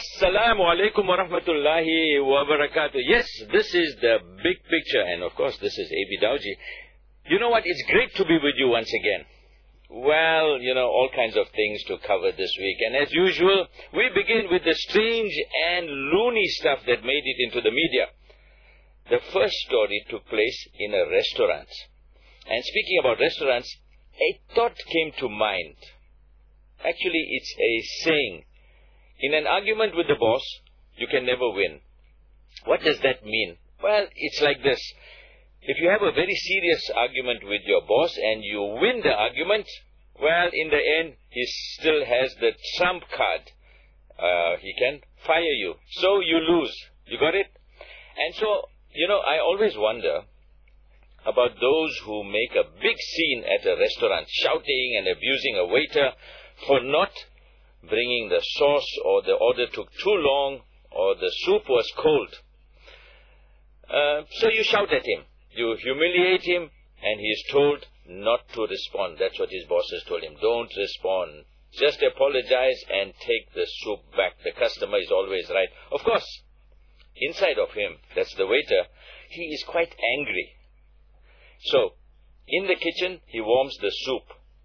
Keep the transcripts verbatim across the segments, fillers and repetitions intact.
Assalamu alaikum wa rahmatullahi wa barakatuh. Yes, this is the big picture, and of course this is A B Dawji. You know what, it's great to be with you once again. Well, you know, all kinds of things to cover this week, and as usual, we begin with the strange and loony stuff that made it into the media. The first story took place in a restaurant. And speaking about restaurants, a thought came to mind. Actually, it's a saying. In an argument with the boss, you can never win. What does that mean? Well, it's like this. If you have a very serious argument with your boss and you win the argument, well, in the end, he still has the trump card. Uh, he can fire you. So you lose. You got it? And so, you know, I always wonder about those who make a big scene at a restaurant, shouting and abusing a waiter for not bringing the sauce, or the order took too long, or the soup was cold. Uh, so you shout at him. You humiliate him, and he is told not to respond. That's what his bosses told him. Don't respond. Just apologize and take the soup back. The customer is always right. Of course, inside of him, that's the waiter, he is quite angry. So, in the kitchen, he warms the soup.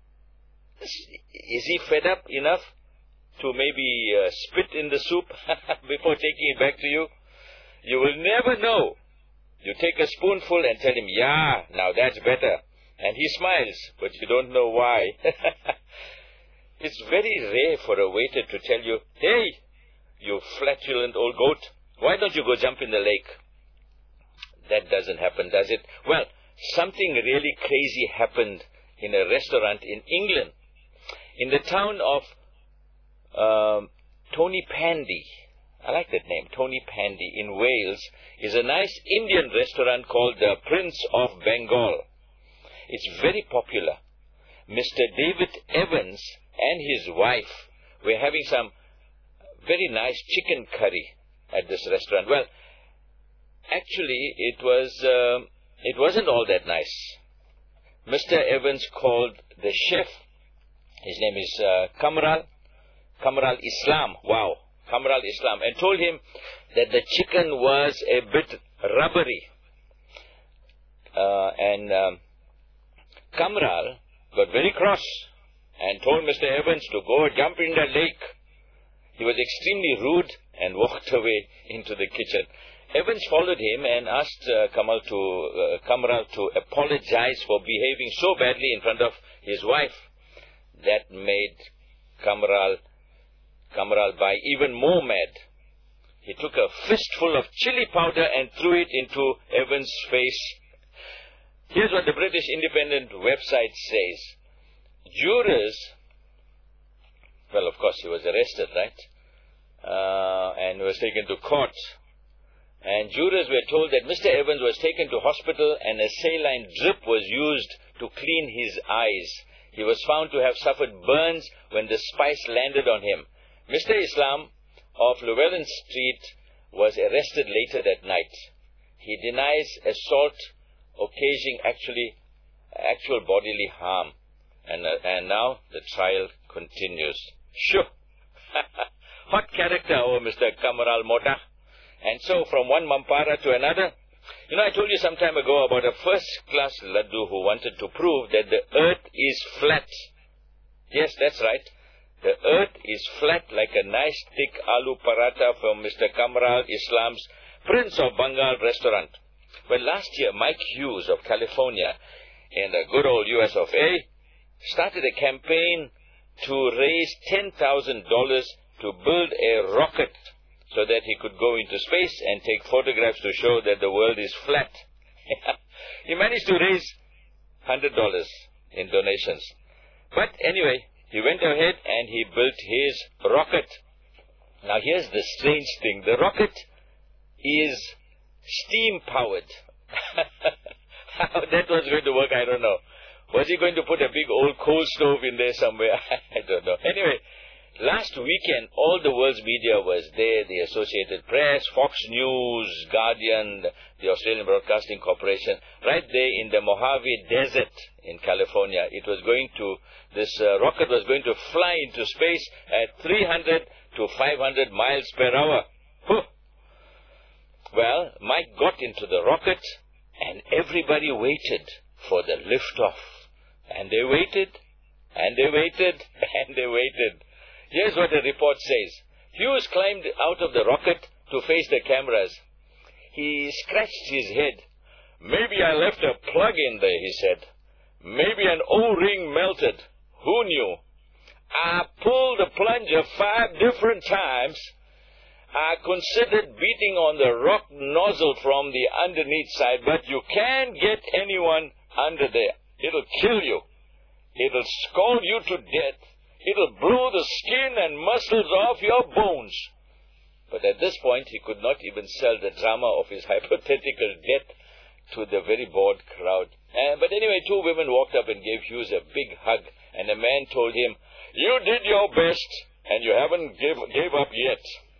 Is he fed up enough to maybe uh, spit in the soup before taking it back to you? You will never know. You take a spoonful and tell him, yeah, now that's better. And he smiles, but you don't know why. It's very rare for a waiter to tell you, hey, you flatulent old goat, why don't you go jump in the lake? That doesn't happen, does it? Well, something really crazy happened in a restaurant in England. In the town of um, Tonypandy, I like that name, Tonypandy, in Wales, is a nice Indian restaurant called the Prince of Bengal. It's very popular. Mister David Evans and his wife were having some very nice chicken curry at this restaurant. Well, actually, it was uh, it wasn't all that nice. Mister Evans called the chef, his name is uh, Kamral, Kamral Islam, wow, Kamral Islam, and told him that the chicken was a bit rubbery. Uh, and um, Kamral got very cross and told Mister Evans to go jump in the lake. He was extremely rude and walked away into the kitchen. Evans followed him and asked uh, Kamal to, uh, Kamral to apologize for behaving so badly in front of his wife. That made Kamral, Kamral Bhai even more mad. He took a fistful of chili powder and threw it into Evans' face. Here's what the British Independent website says. Jurors, well, of course, he was arrested, right? Uh, and was taken to court. And jurors were told that Mister Evans was taken to hospital and a saline drip was used to clean his eyes. He was found to have suffered burns when the spice landed on him. Mister Islam of Llewellyn Street was arrested later that night. He denies assault occasioning actually actual bodily harm. And, uh, and now the trial continues. Sure. Hot character, oh Mister Kamral Mota. And so from one mampara to another, you know, I told you some time ago about a first-class laddu who wanted to prove that the earth is flat. Yes, that's right. The earth is flat like a nice thick aloo paratha from Mister Kamral Islam's Prince of Bengal restaurant. Well, last year, Mike Hughes of California in the good old U S of A started a campaign to raise ten thousand dollars to build a rocket so that he could go into space and take photographs to show that the world is flat. He managed to raise one hundred dollars in donations. But anyway, he went ahead and he built his rocket. Now here's the strange thing. The rocket is steam-powered. How that was going to work, I don't know. Was he going to put a big old coal stove in there somewhere? I don't know. Anyway, last weekend, all the world's media was there, the Associated Press, Fox News, Guardian, the Australian Broadcasting Corporation, right there in the Mojave Desert in California. It was going to, this uh, rocket was going to fly into space at three hundred to five hundred miles per hour. Huh. Well, Mike got into the rocket, and everybody waited for the liftoff. And they waited, and they waited, and they waited. Here's what the report says. Hughes climbed out of the rocket to face the cameras. He scratched his head. Maybe I left a plug in there, he said. Maybe an O-ring melted. Who knew? I pulled the plunger five different times. I considered beating on the rock nozzle from the underneath side, but you can't get anyone under there. It'll kill you. It'll scald you to death. It'll blow the skin and muscles off your bones. But at this point, he could not even sell the drama of his hypothetical death to the very bored crowd. Uh, but anyway, two women walked up and gave Hughes a big hug, and a man told him, you did your best, and you haven't give, gave up yet.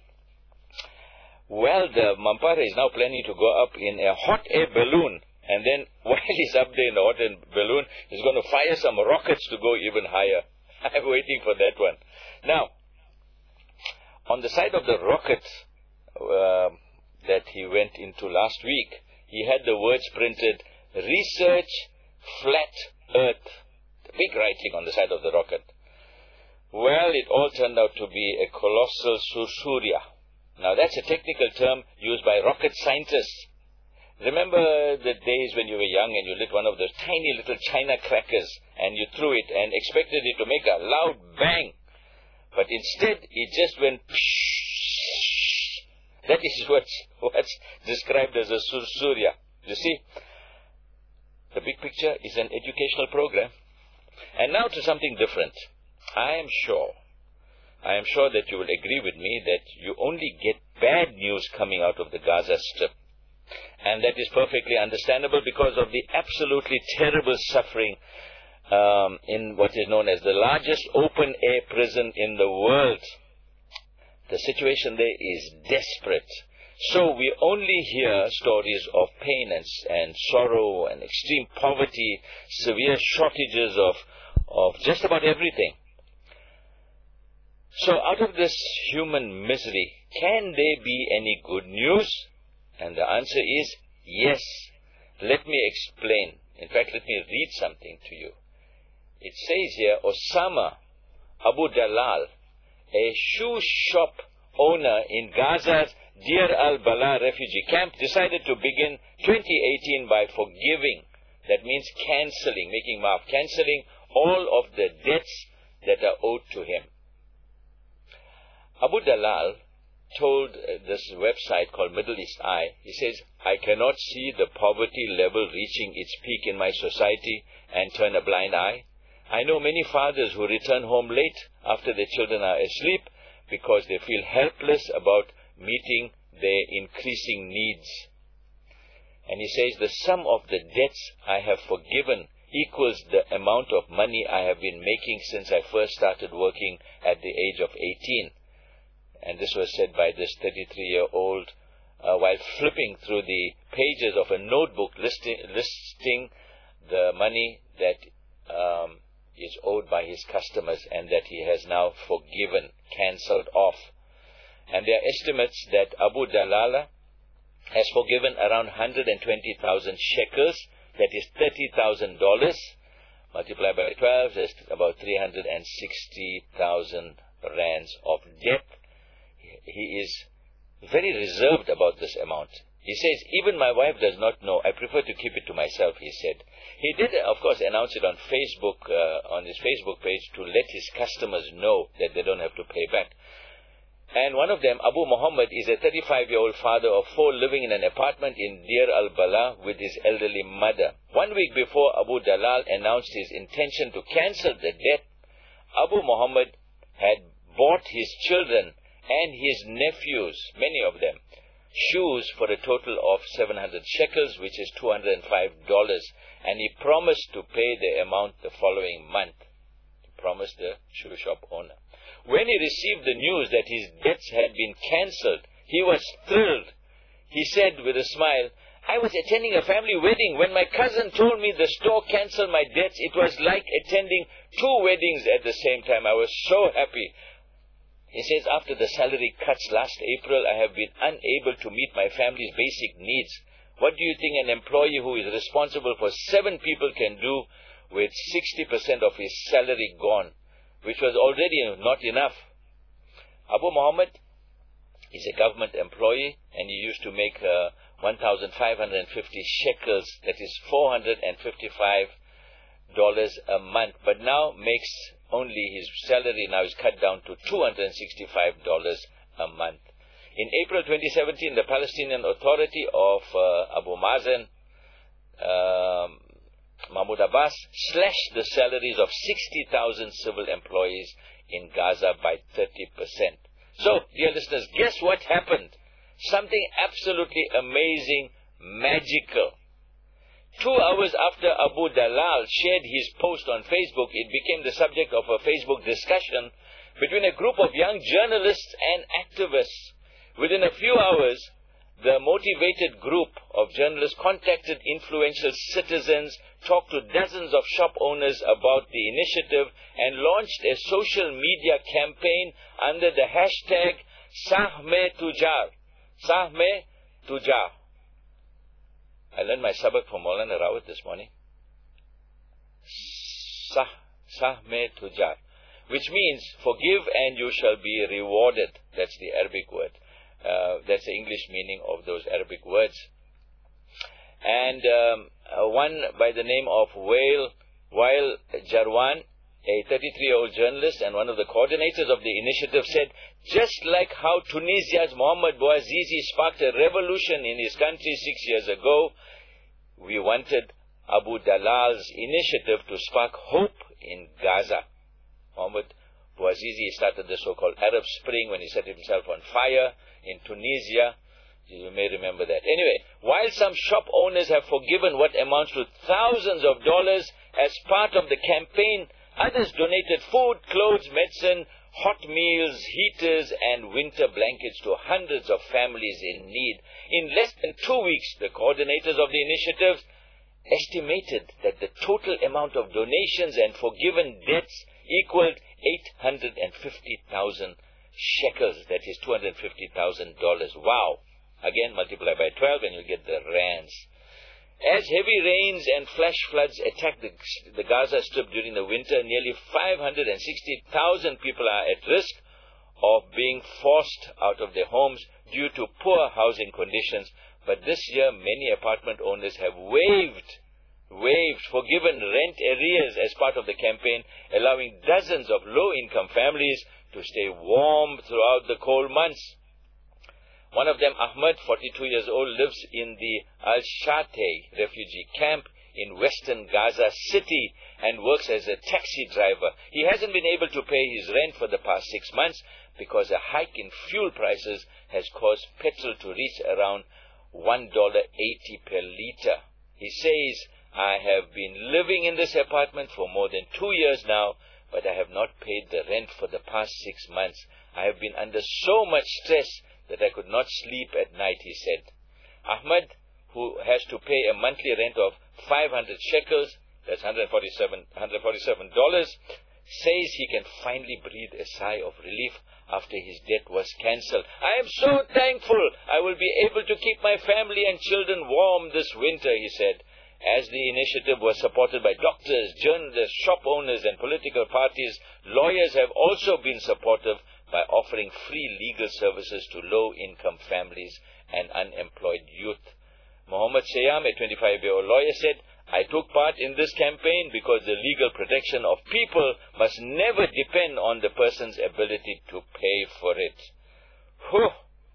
Well, the Mampara is now planning to go up in a hot air balloon, and then while he's up there in the hot air balloon, he's going to fire some rockets to go even higher. I'm waiting for that one. Now, on the side of the rocket uh, that he went into last week, he had the words printed, Research Flat Earth. The big writing on the side of the rocket. Well, it all turned out to be a colossal susuria. Now, that's a technical term used by rocket scientists. Remember the days when you were young and you lit one of those tiny little China crackers and you threw it and expected it to make a loud bang. But instead, it just went pshh. That is what's, what's described as a sursuria. You see, the big picture is an educational program. And now to something different. I am sure, I am sure that you will agree with me that you only get bad news coming out of the Gaza Strip. And that is perfectly understandable because of the absolutely terrible suffering um, in what is known as the largest open-air prison in the world. The situation there is desperate. So we only hear stories of pain and, and sorrow and extreme poverty, severe shortages of, of just about everything. So out of this human misery, can there be any good news? And the answer is yes. Let me explain. In fact, let me read something to you. It says here, Osama Abu Dalal, a shoe shop owner in Gaza's Deir al-Bala refugee camp, decided to begin twenty eighteen by forgiving. That means cancelling, making maaf, cancelling all of the debts that are owed to him. Abu Dalal told uh, this website called Middle East Eye, he says, I cannot see the poverty level reaching its peak in my society and turn a blind eye. I know many fathers who return home late after their children are asleep because they feel helpless about meeting their increasing needs. And he says, the sum of the debts I have forgiven equals the amount of money I have been making since I first started working at the age of eighteen. And this was said by this thirty-three-year-old uh, while flipping through the pages of a notebook listing, listing the money that um, is owed by his customers and that he has now forgiven, cancelled off. And there are estimates that Abu Dalala has forgiven around one hundred twenty thousand shekels, that is thirty thousand dollars, multiplied by twelve, that's about three hundred sixty thousand rands of debt. He is very reserved about this amount. He says, even my wife does not know. I prefer to keep it to myself, he said. He did, of course, announce it on Facebook, uh, on his Facebook page to let his customers know that they don't have to pay back. And one of them, Abu Muhammad, is a thirty-five-year-old father of four living in an apartment in Deir al-Bala with his elderly mother. One week before Abu Dalal announced his intention to cancel the debt, Abu Muhammad had bought his children and his nephews, many of them, shoes for a total of seven hundred shekels, which is two hundred five dollars. And he promised to pay the amount the following month. He promised the shoe shop owner. When he received the news that his debts had been cancelled, he was thrilled. He said with a smile, I was attending a family wedding. When my cousin told me the store cancelled my debts, it was like attending two weddings at the same time. I was so happy. He says, after the salary cuts last April, I have been unable to meet my family's basic needs. What do you think an employee who is responsible for seven people can do with sixty percent of his salary gone, which was already not enough? Abu Muhammad is a government employee, and he used to make uh, one thousand five hundred fifty shekels, that is four hundred fifty-five dollars a month, but now makes only, his salary now is cut down to two hundred sixty-five dollars a month. In April twenty seventeen, the Palestinian Authority of uh, Abu Mazen, um, Mahmoud Abbas, slashed the salaries of sixty thousand civil employees in Gaza by thirty percent. So, dear listeners, guess what happened? Something absolutely amazing, magical. Two hours after Abu Dalal shared his post on Facebook, it became the subject of a Facebook discussion between a group of young journalists and activists. Within a few hours, the motivated group of journalists contacted influential citizens, talked to dozens of shop owners about the initiative, and launched a social media campaign under the hashtag Sahme Tujar. Sahme Tujar. I learned my sabak from Maulana Rawat this morning. Sah, Sahme Tujar, which means forgive and you shall be rewarded. That's the Arabic word. Uh, that's the English meaning of those Arabic words. And um, uh, one by the name of Wael, Wael Jarwan, a thirty-three-year-old journalist and one of the coordinators of the initiative, said, just like how Tunisia's Mohamed Bouazizi sparked a revolution in his country six years ago, we wanted Abu Dalal's initiative to spark hope in Gaza. Mohamed Bouazizi started the so-called Arab Spring when he set himself on fire in Tunisia. You may remember that. Anyway, while some shop owners have forgiven what amounts to thousands of dollars as part of the campaign, others donated food, clothes, medicine, hot meals, heaters, and winter blankets to hundreds of families in need. In less than two weeks, the coordinators of the initiative estimated that the total amount of donations and forgiven debts equaled eight hundred fifty thousand shekels, that is two hundred fifty thousand dollars. Wow. Again, multiply by twelve and you'll get the rands. As heavy rains and flash floods attack the, the Gaza Strip during the winter, nearly five hundred sixty thousand people are at risk of being forced out of their homes due to poor housing conditions. But this year, many apartment owners have waived, waived, forgiven rent arrears as part of the campaign, allowing dozens of low-income families to stay warm throughout the cold months. One of them, Ahmed, forty-two years old, lives in the Al-Shatay refugee camp in western Gaza City and works as a taxi driver. He hasn't been able to pay his rent for the past six months because a hike in fuel prices has caused petrol to reach around one dollar eighty per liter. He says, I have been living in this apartment for more than two years now, but I have not paid the rent for the past six months. I have been under so much stress that I could not sleep at night, he said. Ahmed, who has to pay a monthly rent of five hundred shekels, that's one hundred forty-seven dollars, says he can finally breathe a sigh of relief after his debt was cancelled. I am so thankful I will be able to keep my family and children warm this winter, he said. As the initiative was supported by doctors, journalists, shop owners, and political parties, lawyers have also been supportive by offering free legal services to low-income families and unemployed youth. Mohammed Sayam, a twenty-five-year-old lawyer, said, I took part in this campaign because the legal protection of people must never depend on the person's ability to pay for it. Whew.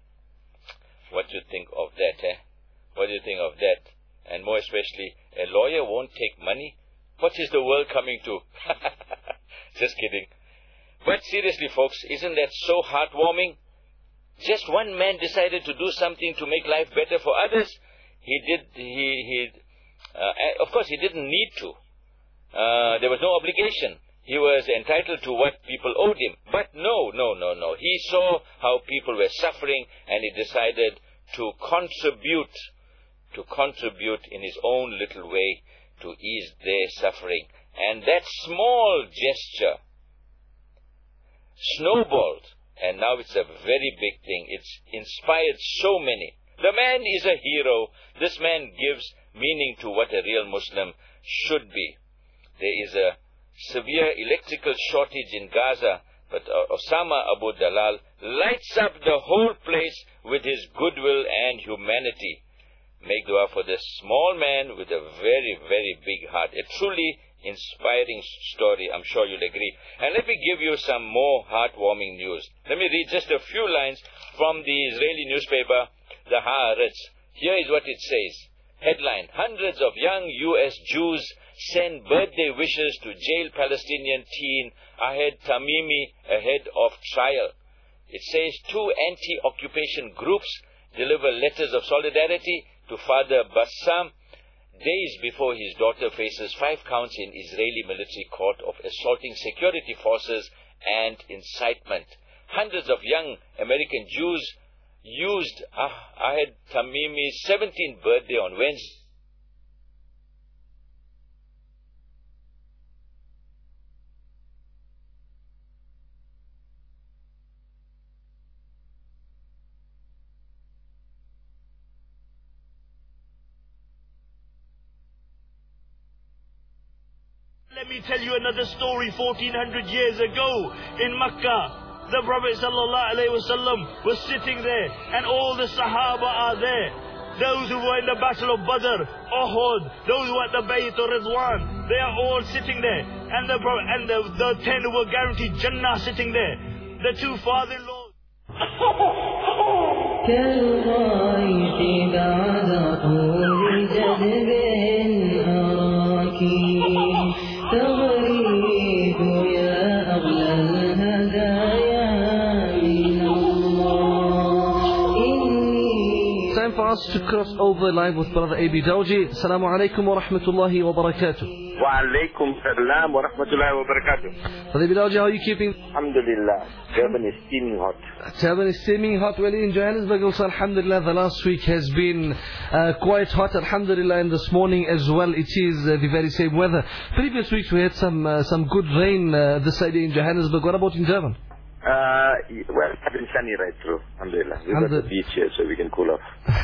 What do you think of that, eh? What do you think of that? And more especially, a lawyer won't take money? What is the world coming to? Just kidding. But seriously, folks, isn't that so heartwarming? Just one man decided to do something to make life better for others. He did, he, he, uh, of course, he didn't need to. Uh, there was no obligation. He was entitled to what people owed him. But no, no, no, no. He saw how people were suffering and he decided to contribute, to contribute in his own little way to ease their suffering. And that small gesture snowballed and now it's a very big thing. It's inspired so many. The man is a hero. This man gives meaning to what a real Muslim should be. There is a severe electrical shortage in Gaza, but Osama Abu Dalal lights up the whole place with his goodwill and humanity. Make dua for this small man with a very, very big heart. A truly inspiring story, I'm sure you'll agree. And let me give you some more heartwarming news. Let me read just a few lines from the Israeli newspaper, the Haaretz. Here is what it says. Headline: Hundreds of young U S Jews send birthday wishes to jailed Palestinian teen Ahed Tamimi ahead of trial. It says two anti-occupation groups deliver letters of solidarity to Father Bassam days before his daughter faces five counts in Israeli military court of assaulting security forces and incitement. Hundreds of young American Jews used Ahed Tamimi's seventeenth birthday on Wednesday. Let me tell you another story. fourteen hundred years ago in Makkah, the Prophet ﷺ was sitting there, and all the Sahaba are there. Those who were in the battle of Badr, Uhud, those who were at the Bayt of Ridwan, they are all sitting there. And the Prophet, and the, the ten who were guaranteed Jannah sitting there. The two father-in-laws. Time for us to cross over live with Brother A B Dawji. Assalamu alaikum wa rahmatullahi wa barakatuh. Wa alaikum salam wa rahmatullahi wa barakatuh. Brother A B Dawji, how are you keeping? Alhamdulillah. Durban is steaming hot. Durban is steaming hot. Well, in Johannesburg also, alhamdulillah, the last week has been uh, quite hot, alhamdulillah, and this morning as well it is uh, the very same weather. Previous weeks we had some uh, some good rain uh, this side in Johannesburg. What about in Durban? Uh, well, it's been sunny right through, alhamdulillah. We've got the beach here so we can cool off.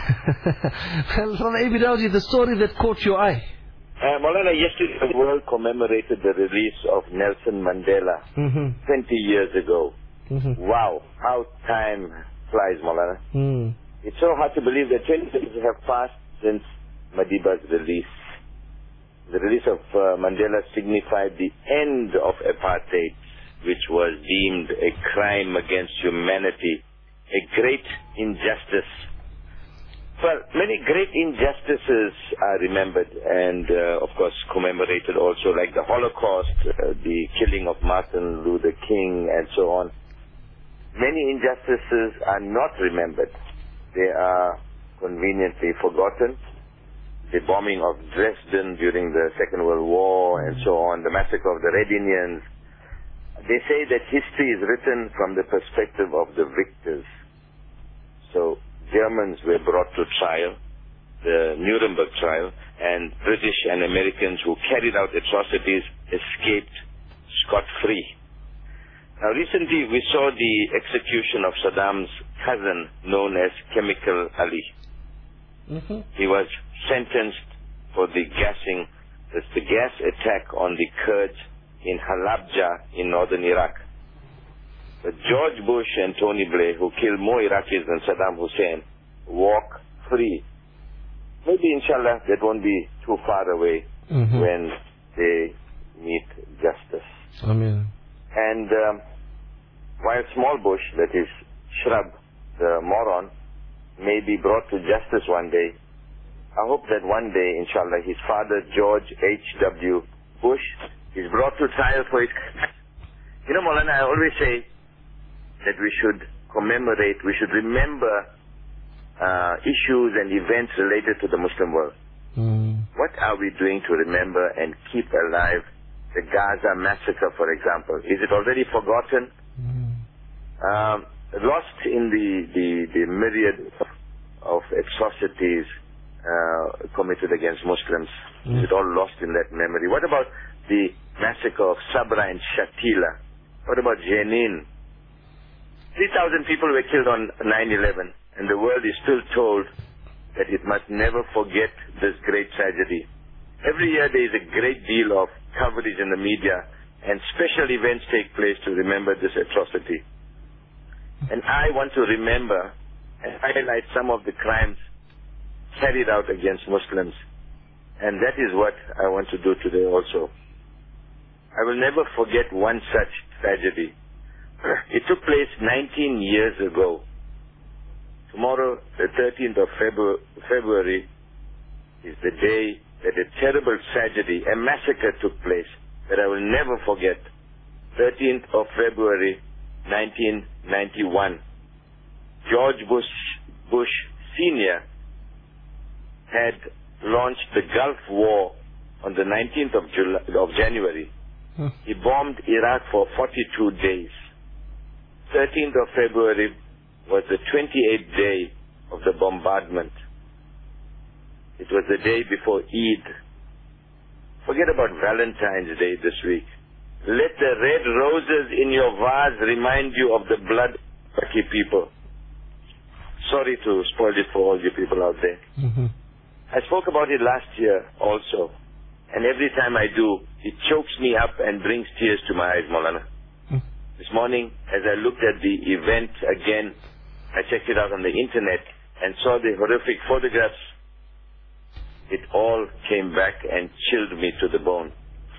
Well, Brother A B Dawji, the story that caught your eye. Uh, Maulana, yesterday the world commemorated the release of Nelson Mandela mm-hmm. twenty years ago. Mm-hmm. Wow, how time flies, Maulana. Mm. It's so hard to believe that twenty years have passed since Madiba's release. The release of uh, Mandela signified the end of apartheid, which was deemed a crime against humanity, a great injustice. Well, many great injustices are remembered and, uh, of course, commemorated also, like the Holocaust, uh, the killing of Martin Luther King, and so on. Many injustices are not remembered. They are conveniently forgotten. The bombing of Dresden during the Second World War, and so on, the massacre of the Red Indians. They say that history is written from the perspective of the victors. So Germans were brought to trial, the Nuremberg trial, and British and Americans who carried out atrocities escaped scot-free. Now recently we saw the execution of Saddam's cousin known as Chemical Ali. Mm-hmm. He was sentenced for the gassing, that's the gas attack on the Kurds in Halabja in northern Iraq. But George Bush and Tony Blair, who killed more Iraqis than Saddam Hussein, walk free. Maybe, inshallah, that won't be too far away mm-hmm. when they meet justice. Amen. And um, while Small Bush, that is Shrub, the moron, may be brought to justice one day, I hope that one day, inshallah, his father, George H W Bush, is brought to trial for his... You know, Maulana, I always say that we should commemorate, we should remember uh, issues and events related to the Muslim world. Mm. What are we doing to remember and keep alive the Gaza massacre, for example? Is it already forgotten? Mm. Um, lost in the, the, the myriad of, of atrocities uh, committed against Muslims? Mm. Is it all lost in that memory? What about the massacre of Sabra and Shatila? What about Jenin? three thousand people were killed on nine eleven, and the world is still told that it must never forget this great tragedy. Every year there is a great deal of coverage in the media, and special events take place to remember this atrocity. And I want to remember and highlight some of the crimes carried out against Muslims. And that is what I want to do today also. I will never forget one such tragedy. It took place nineteen years ago. Tomorrow, the thirteenth of February, is the day that a terrible tragedy, a massacre took place that I will never forget. thirteenth of February, nineteen ninety-one. George Bush, Bush Senior had launched the Gulf War on the nineteenth of, July, of January. Hmm. He bombed Iraq for forty-two days. thirteenth of February was the twenty-eighth day of the bombardment. It was the day before Eid. Forget about Valentine's Day this week. Let the red roses in your vase remind you of the blood of Iraqi people. Sorry to spoil it for all you people out there. Mm-hmm. I spoke about it last year also. And every time I do, it chokes me up and brings tears to my eyes, Maulana. Mm. This morning, as I looked at the event again, I checked it out on the internet and saw the horrific photographs. It all came back and chilled me to the bone.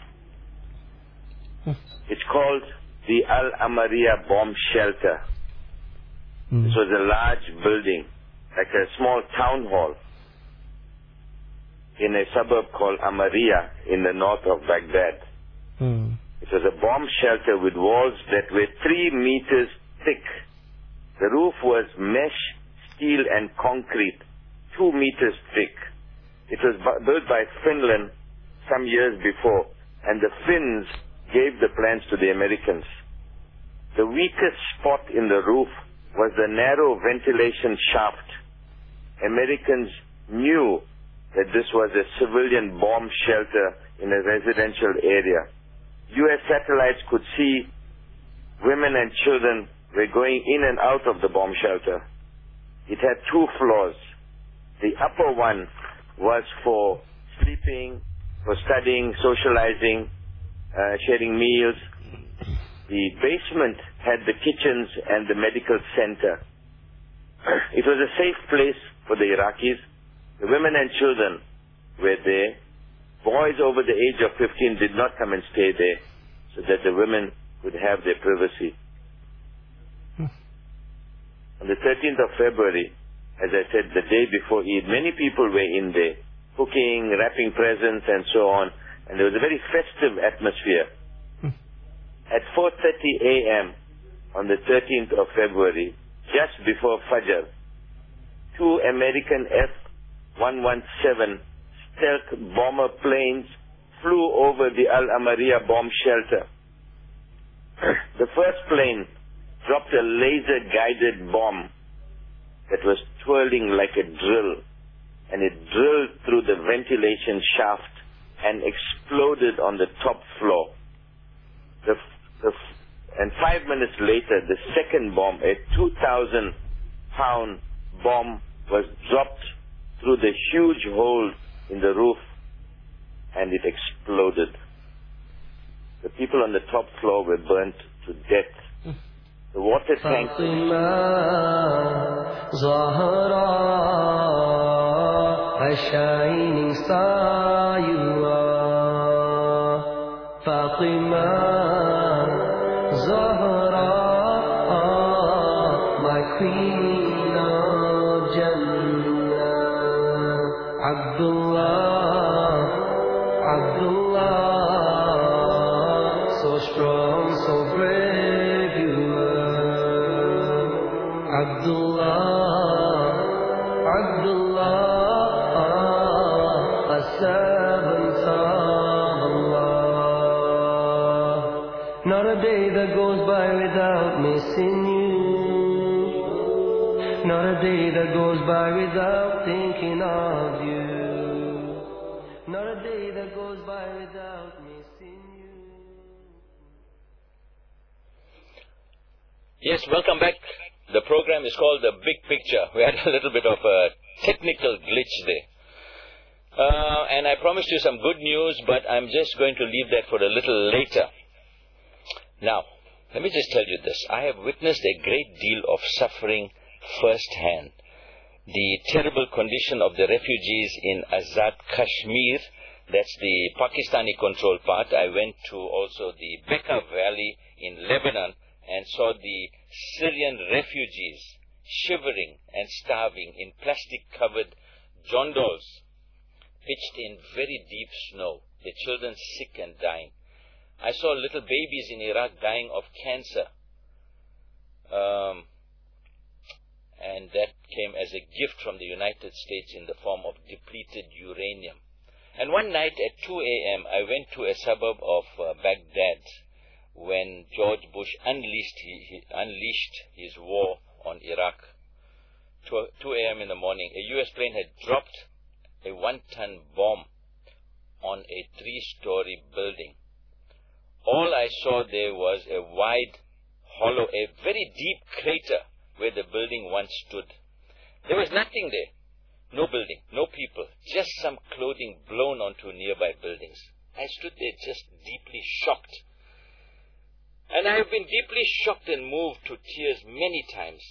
Mm. It's called the Al-Amaria Bomb Shelter. Mm. This was a large building, like a small town hall, in a suburb called Amaria in the north of Baghdad. Mm. It was a bomb shelter with walls that were three meters thick. The roof was mesh, steel and concrete, two meters thick. It was bu- built by Finland some years before, and the Finns gave the plans to the Americans. The weakest spot in the roof was the narrow ventilation shaft. Americans knew that this was a civilian bomb shelter in a residential area. U S satellites could see women and children were going in and out of the bomb shelter. It had two floors. The upper one was for sleeping, for studying, socializing, uh, sharing meals. The basement had the kitchens and the medical center. It was a safe place for the Iraqis. The women and children were there. Boys over the age of fifteen did not come and stay there so that the women could have their privacy. Hmm. On the thirteenth of February, as I said, the day before Eid, many people were in there, cooking, wrapping presents and so on, and there was a very festive atmosphere. Hmm. At four thirty a.m. on the thirteenth of February, just before Fajr, two American F one seventeen stealth bomber planes flew over the Al-Amaria bomb shelter. The first plane dropped a laser-guided bomb that was twirling like a drill, and it drilled through the ventilation shaft and exploded on the top floor. The, the, and five minutes later, the second bomb, a two thousand pound bomb, was dropped through the huge hole in the roof, and it exploded. The people on the top floor were burnt to death. The water tank... a shining star you are. Fatima, Zahra, my queen of Jannah. Abdullah, Abdullah, so strong, so brave you are. Abdullah, Abdullah, a servant of Allah. Not a day that goes by without missing you. Not a day that goes by without thinking of you. Not a day that goes by without missing you. Yes, welcome back. The program is called The Big Picture. We had a little bit of a technical glitch there. Uh, and I promised you some good news, but I'm just going to leave that for a little later. Now, let me just tell you this. I have witnessed a great deal of suffering firsthand. The terrible condition of the refugees in Azad Kashmir, that's the Pakistani-controlled part. I went to also the Bekaa Valley in Lebanon and saw the Syrian refugees shivering and starving in plastic-covered jondos, pitched in very deep snow, the children sick and dying. I saw little babies in Iraq dying of cancer. Um, and that came as a gift from the United States in the form of depleted uranium. And one night at two a.m., I went to a suburb of uh, Baghdad when George Bush unleashed, he, he unleashed his war on Iraq. two a.m. in the morning, a U S plane had dropped a one-ton bomb on a three-story building. All I saw there was a wide, hollow, a very deep crater where the building once stood. There was nothing there. No building, no people, just some clothing blown onto nearby buildings. I stood there just deeply shocked. And I have been deeply shocked and moved to tears many times.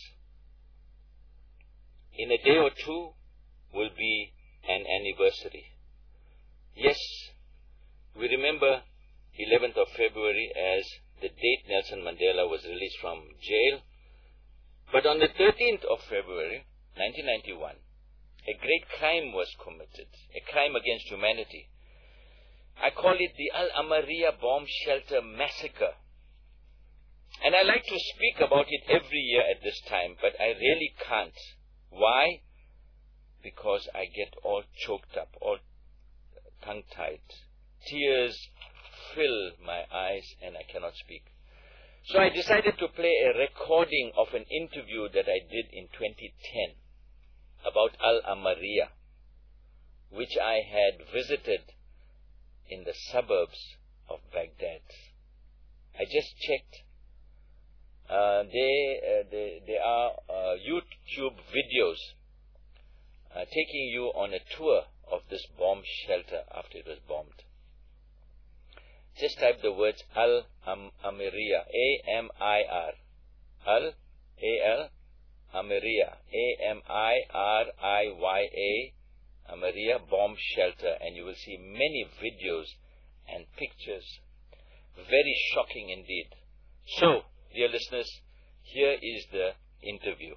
In a day or two will be an anniversary. Yes, we remember eleventh of February as the date Nelson Mandela was released from jail. But on the thirteenth of February, nineteen ninety-one, a great crime was committed, a crime against humanity. I call it the Al Amaria Bomb Shelter Massacre. And I like to speak about it every year at this time, but I really can't. Why? Because I get all choked up, all tongue-tied. Tears fill my eyes and I cannot speak. So I decided to play a recording of an interview that I did in twenty ten about Al Amaria, which I had visited in the suburbs of Baghdad. I just checked. Uh, they, uh, they, there are uh, YouTube videos uh, taking you on a tour of this bomb shelter after it was bombed. Just type the words Al Amaria, A M I R, Al, A L, Amaria, A M I R I Y A, Amaria Bomb Shelter, and you will see many videos and pictures. Very shocking indeed. So, dear listeners, here is the interview.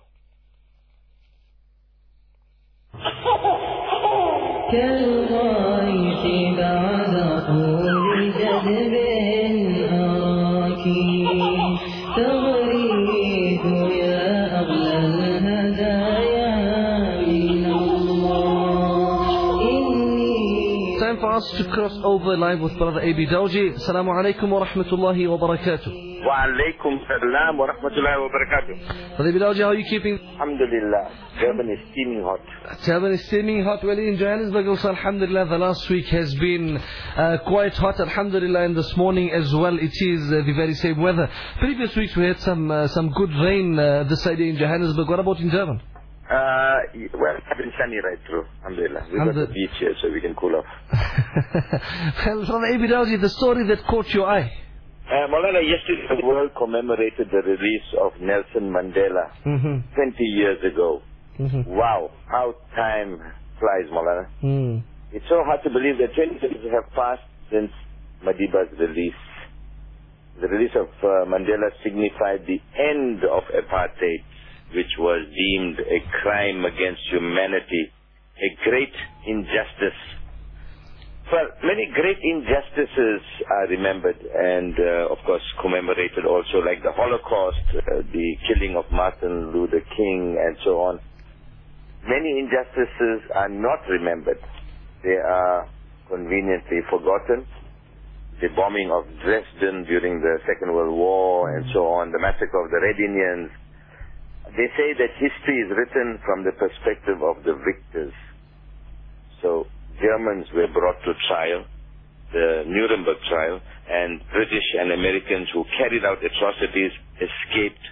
Time for us to cross over live with Brother A B Dawji. Assalamu alaikum wa rahmatullahi wa barakatuh. Wa alaikum salam wa rahmatullahi wa barakatuh. Brother A B Dawji, how are you keeping? Alhamdulillah. Durban is steaming hot. Durban is steaming hot. Well, in Johannesburg also, alhamdulillah, the last week has been uh, quite hot, alhamdulillah, and this morning as well, it is uh, the very same weather. Previous weeks we had some uh, some good rain uh, this side in Johannesburg. What about in Durban? Uh, well, it's been sunny right through, alhamdulillah. We've got the beach here so we can cool off. Well, from A B Dawji, the story that caught your eye. Uh, Maulana, yesterday the world commemorated the release of Nelson Mandela mm-hmm. twenty years ago. Mm-hmm. Wow, how time flies, Maulana. Mm. It's so hard to believe that twenty years have passed since Madiba's release. The release of uh, Mandela signified the end of apartheid, which was deemed a crime against humanity, a great injustice. Well, many great injustices are remembered and, uh, of course, commemorated also, like the Holocaust, uh, the killing of Martin Luther King, and so on. Many injustices are not remembered. They are conveniently forgotten. The bombing of Dresden during the Second World War, and so on, the massacre of the Red Indians. They say that history is written from the perspective of the victors. So, Germans were brought to trial, the Nuremberg trial, and British and Americans who carried out atrocities escaped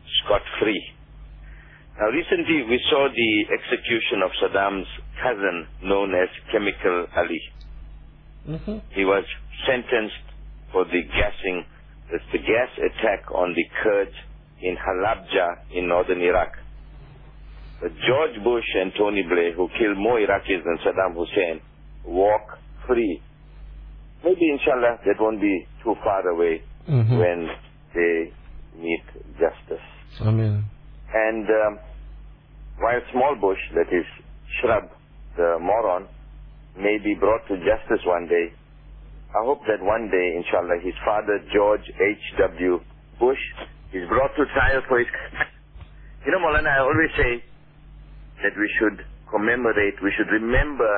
scot-free. Now recently we saw the execution of Saddam's cousin known as Chemical Ali. Mm-hmm. He was sentenced for the gassing, that's the gas attack on the Kurds in Halabja in northern Iraq. But George Bush and Tony Blair, who killed more Iraqis than Saddam Hussein, walk free. Maybe inshallah that won't be too far away mm-hmm. when they meet justice. Amen. And um, while Small Bush, that is Shrub, the moron, may be brought to justice one day, I hope that one day, inshallah, his father, George H W Bush, is brought to trial for his... You know, Maulana, I always say that we should commemorate, we should remember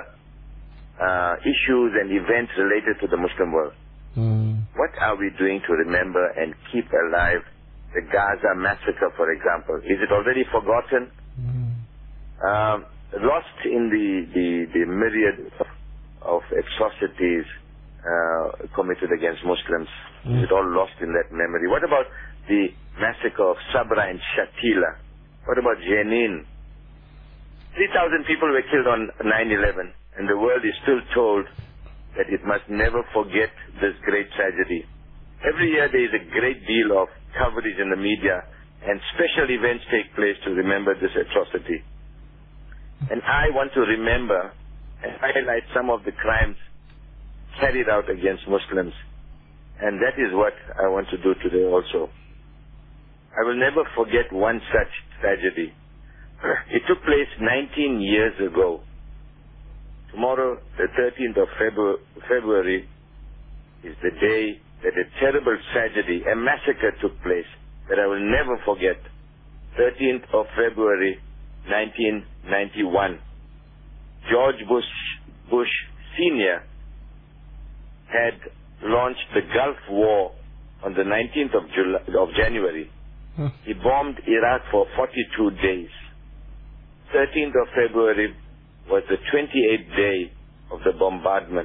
uh, issues and events related to the Muslim world. Mm. What are we doing to remember and keep alive the Gaza massacre, for example? Is it already forgotten? Mm. Um, lost in the, the, the myriad of, of atrocities uh, committed against Muslims? Mm. Is it all lost in that memory? What about the massacre of Sabra and Shatila? What about Jenin? three thousand people were killed on nine eleven, and the world is still told that it must never forget this great tragedy. Every year there is a great deal of coverage in the media, and special events take place to remember this atrocity. And I want to remember and highlight some of the crimes carried out against Muslims. And that is what I want to do today also. I will never forget one such tragedy. It took place nineteen years ago. Tomorrow, the thirteenth of February, is the day that a terrible tragedy, a massacre took place that I will never forget. thirteenth of February, nineteen ninety-one. George Bush, Bush Senior had launched the Gulf War on the nineteenth of, July, of January. Hmm. He bombed Iraq for forty-two days. thirteenth of February was the twenty-eighth day of the bombardment.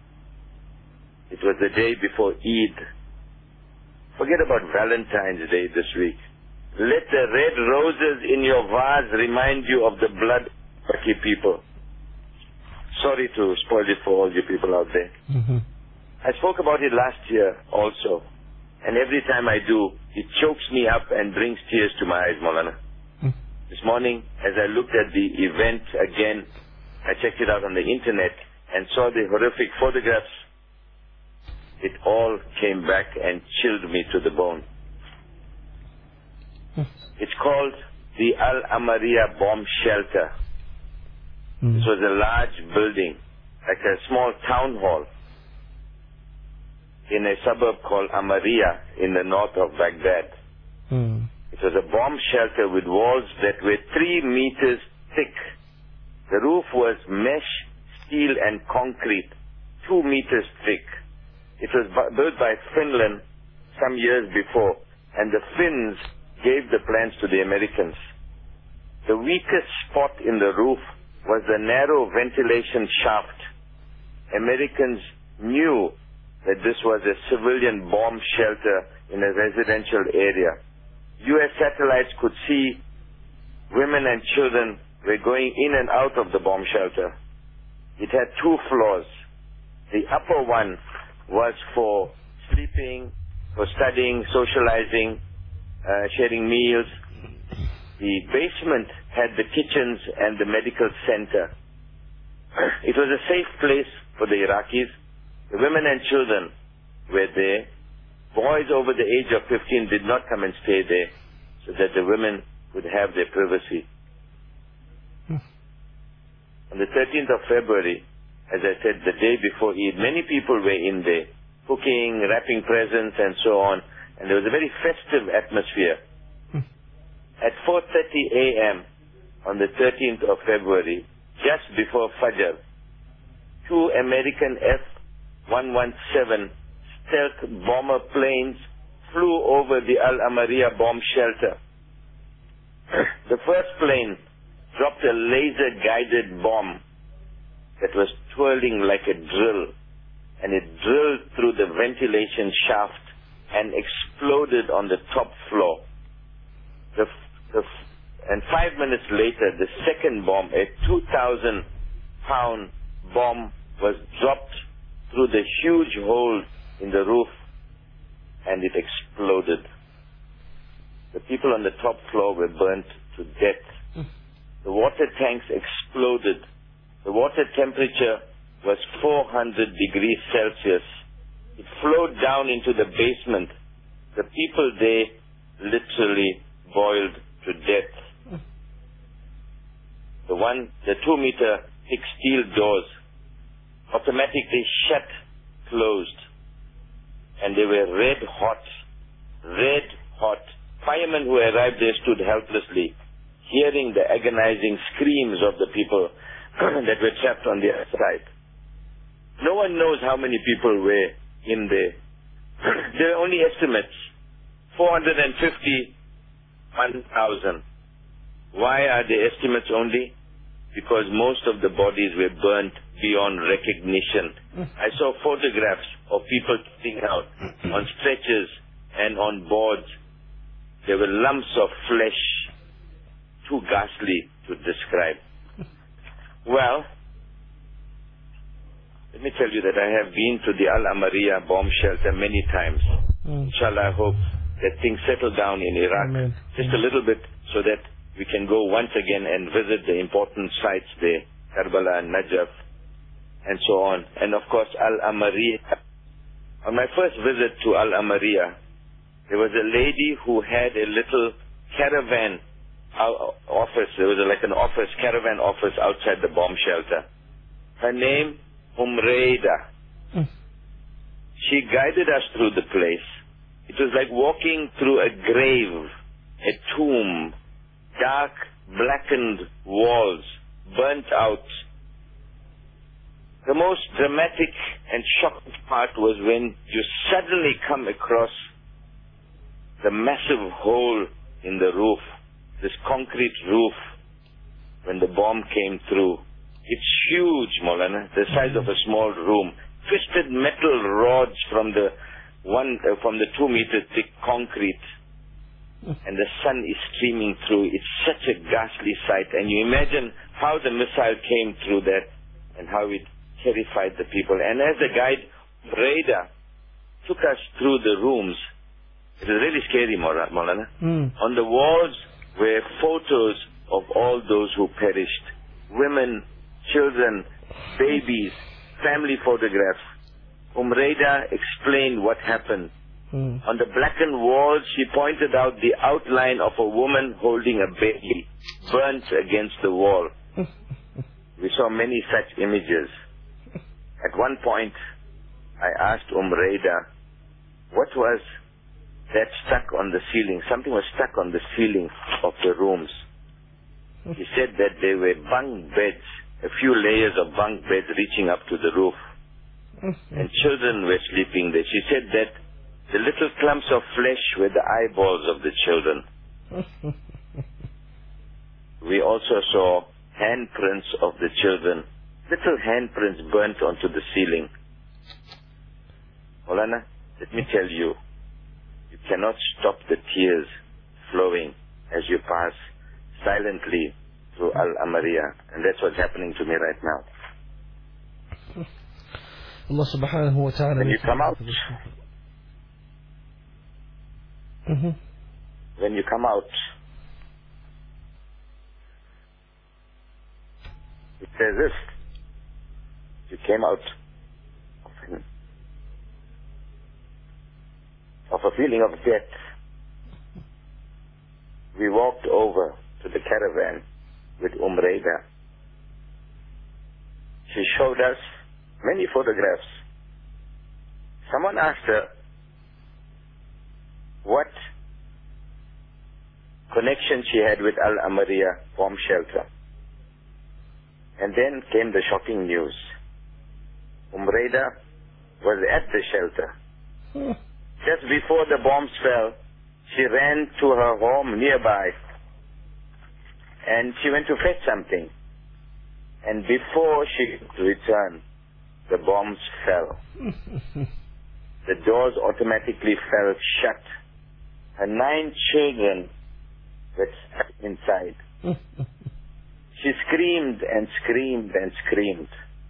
It was the day before Eid. Forget about Valentine's Day this week. Let the red roses in your vase remind you of the blood of your people. Sorry to spoil it for all you people out there. Mm-hmm. I spoke about it last year also. And every time I do, it chokes me up and brings tears to my eyes, Maulana. Mm. This morning, as I looked at the event again, I checked it out on the internet and saw the horrific photographs. It all came back and chilled me to the bone. Mm. It's called the Al Amaria Bomb Shelter. Mm. This was a large building, like a small town hall, in a suburb called Amaria in the north of Baghdad. Mm. It was a bomb shelter with walls that were three meters thick. The roof was mesh, steel and concrete, two meters thick. It was built by Finland some years before, and the Finns gave the plans to the Americans. The weakest spot in the roof was the narrow ventilation shaft. Americans knew that this was a civilian bomb shelter in a residential area. U S satellites could see women and children were going in and out of the bomb shelter. It had two floors. The upper one was for sleeping, for studying, socializing, uh, sharing meals. The basement had the kitchens and the medical center. It was a safe place for the Iraqis. The women and children were there. Boys over the age of fifteen did not come and stay there, so that the women would have their privacy. Hmm. On the thirteenth of February, as I said, the day before Eid, many people were in there, cooking, wrapping presents and so on, and there was a very festive atmosphere. Hmm. At four thirty a m on the thirteenth of February, just before Fajr, two American F one seventeen stealth bomber planes flew over the Al Amaria bomb shelter. The first plane dropped a laser-guided bomb that was twirling like a drill, and it drilled through the ventilation shaft and exploded on the top floor. The, the, and five minutes later, the second bomb, a two thousand pound bomb, was dropped through the huge hole in the roof, and it exploded. The people on the top floor were burnt to death. The water tanks exploded. The water temperature was four hundred degrees Celsius. It flowed down into the basement. The people there literally boiled to death. The one, the two meter thick steel doors automatically shut, closed, and they were red hot, red hot. Firemen who arrived there stood helplessly, hearing the agonizing screams of the people that were trapped on the outside. No one knows how many people were in there. There are only estimates, four hundred fifty, one thousand. Why are the estimates only? Because most of the bodies were burnt beyond recognition. I saw photographs of people sitting out on stretchers and on boards. There were lumps of flesh, too ghastly to describe. Well, let me tell you that I have been to the Al-Amariya bomb shelter many times. Mm. Inshallah, I hope that things settle down in Iraq. Amen. Just a little bit, so that we can go once again and visit the important sites there, Karbala and Najaf, and so on. And of course, Al-Amariya. On my first visit to Al-Amariya, there was a lady who had a little caravan office. There was a, like an office, caravan office outside the bomb shelter. Her name, Umreida. Mm. She guided us through the place. It was like walking through a grave, a tomb, dark, blackened walls, burnt out. The most dramatic and shocking part was when you suddenly come across the massive hole in the roof, this concrete roof, when the bomb came through. It's huge, Maulana, the size of a small room. Twisted metal rods from the one, uh, from the two meter thick concrete. And the sun is streaming through. It's such a ghastly sight. And you imagine how the missile came through that and how it terrified the people. And as the guide, Reda, took us through the rooms, it was really scary, Maulana. Mm. On the walls were photos of all those who perished. Women, children, babies, family photographs. Umreida explained what happened. Mm. On the blackened walls, she pointed out the outline of a woman holding a baby, burnt against the wall. We saw many such images. At one point, I asked Umreida, what was that stuck on the ceiling? Something was stuck on the ceiling of the rooms. He said that there were bunk beds, a few layers of bunk beds reaching up to the roof. And children were sleeping there. She said that the little clumps of flesh were the eyeballs of the children. We also saw handprints of the children, little handprints burnt onto the ceiling. Maulana, let me tell you, you cannot stop the tears flowing as you pass silently through Al-Amariya. And that's what's happening to me right now. Allah subhanahu wa ta'ala. When you come out, mm-hmm. when you come out, it's as if you came out of, an, of a feeling of death. We walked over to the caravan with Umreida. She showed us many photographs. Someone asked her what connection she had with Al-Amariya bomb shelter. And then came the shocking news. Umreida was at the shelter. Hmm. Just before the bombs fell, she ran to her home nearby and she went to fetch something. And before she returned, the bombs fell. The doors automatically fell shut. Her nine children that's stuck inside. She screamed and screamed and screamed.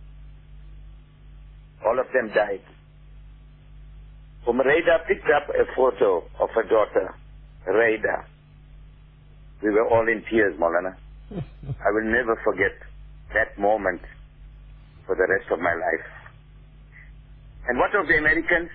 All of them died. Umm Raida picked up a photo of her daughter, Raida. We were all in tears, Maulana. I will never forget that moment for the rest of my life. And what of the Americans?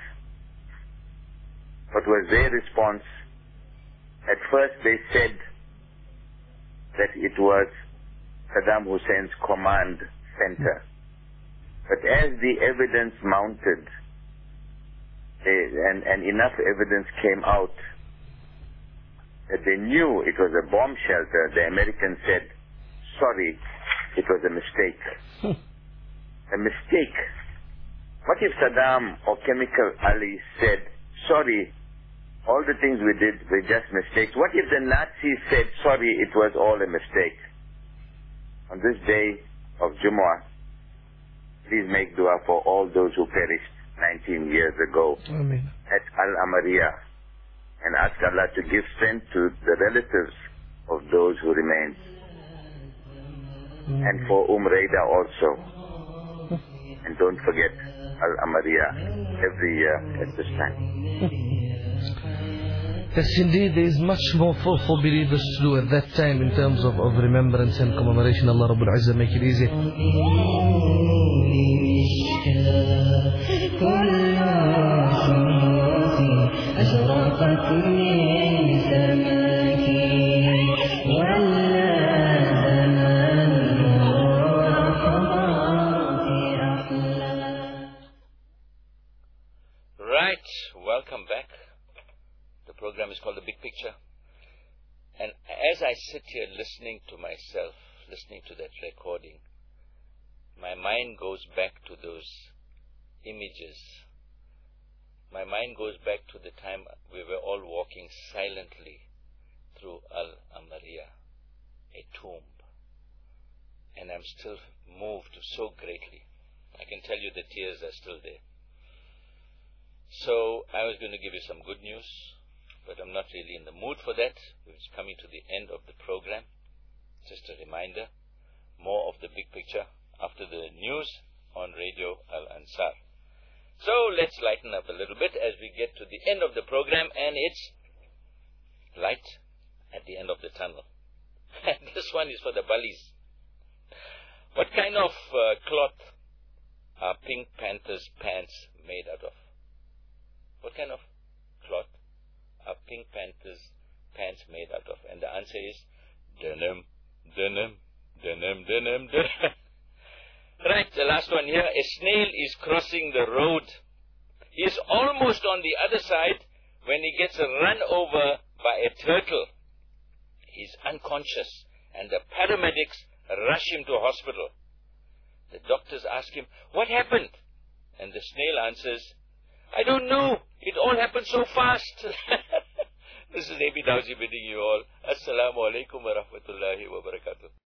What was their response? At first they said that it was Saddam Hussein's command center. But as the evidence mounted, they, and, and enough evidence came out that they knew it was a bomb shelter, the Americans said, sorry, it was a mistake. A mistake. What if Saddam or Chemical Ali said, sorry, all the things we did were just mistakes? What if the Nazis said, sorry, it was all a mistake? On this day of Jumu'ah, please make dua for all those who perished nineteen years ago Ameen. At Al-Amaria, and ask Allah to give strength to the relatives of those who remain. Mm. And for Umm Raida also. And don't forget Al-Amaria every year at this time. Yes, indeed, there is much more for, for believers to do at that time in terms of, of remembrance and commemoration. Allah Rabbul Izzah make it easy. Right, welcome back. The program is called The Big Picture. And as I sit here listening to myself, listening to that recording, my mind goes back to those images. My mind goes back to the time we were all walking silently through Al-Amaria, a tomb. And I'm still moved so greatly. I can tell you the tears are still there. So I was going to give you some good news, but I'm not really in the mood for that. We're coming to the end of the program. Just a reminder, more of the big picture after the news on Radio Al-Ansar. So let's lighten up a little bit as we get to the end of the program, and it's light at the end of the tunnel. And this one is for the Balis. What kind of uh, cloth are Pink Panther's pants made out of? What kind of cloth are Pink Panther's pants made out of? And the answer is denim, denim, denim, denim, denim. Right, the last one here. A snail is crossing the road. He is almost on the other side when he gets run over by a turtle. He's unconscious, and the paramedics rush him to hospital. The doctors ask him, what happened? And the snail answers, I don't know. It all happened so fast. This is A B Dawji bidding you all. Assalamu alaikum wa rahmatullahi wa barakatuh.